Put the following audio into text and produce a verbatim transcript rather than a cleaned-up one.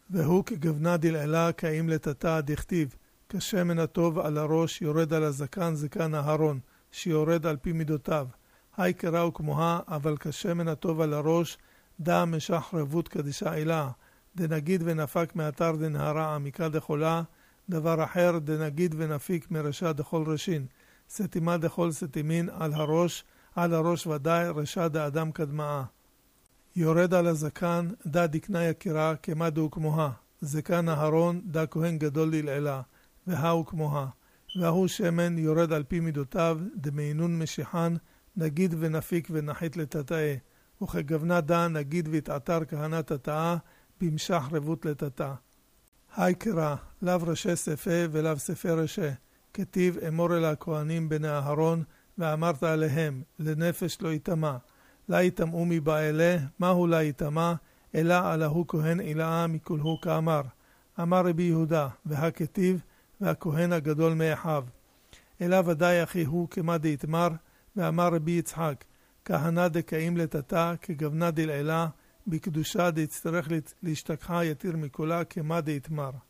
והוא כגוונה דלעילה קאים לטאטא דכתיב, כשמן הטוב על הראש יורד על הזקן זקן אהרון, שיורד על פי מידותיו. היי קראו כמוה, אבל כשמן הטוב על הראש, דא משח רבות קדישה אילה, דנגיד ונפק מאתר דנהרה עמיקה דחולה, דבר אחר דנגיד ונפיק מרשע דכל רשין, סתימה דכל סתימין על הראש, על הראש ודאי רשע דאדם קדמאה. יורד על הזקן, דא דקנה יקירה, כמה דאו כמוה, זקן אהרון, דא כהן גדול ללעילה, והאו כמוה, והוא שמן יורד על פי מידותיו, דמיינון משיחן, נגיד ונפיק ונחית לטאטאה, וכגוונה דא נגיד והתעתר כהנה טאטאה, במשח רבות לטאטא. היי קרא, לאו ראשי ספה ולאו ספה ראשי, כתיב אמור אל הכהנים בני אהרון, ואמרת עליהם, לנפש לא יטמא, לא יטמאו מבעלה, מהו לא יטמא, אלא עלהו כהן אילאה מכולהו כאמר. אמר רבי יהודה, והכתיב, והכהן הגדול מאחיו. אלא ודאי אחי הוא כמה דאיתמר, ואמר רבי יצחק, כהנה דקאים לטאטא, כגוונה דלעילה, בקדושה דצטרך להשתכחה יתיר מכולה כמה דאיתמר.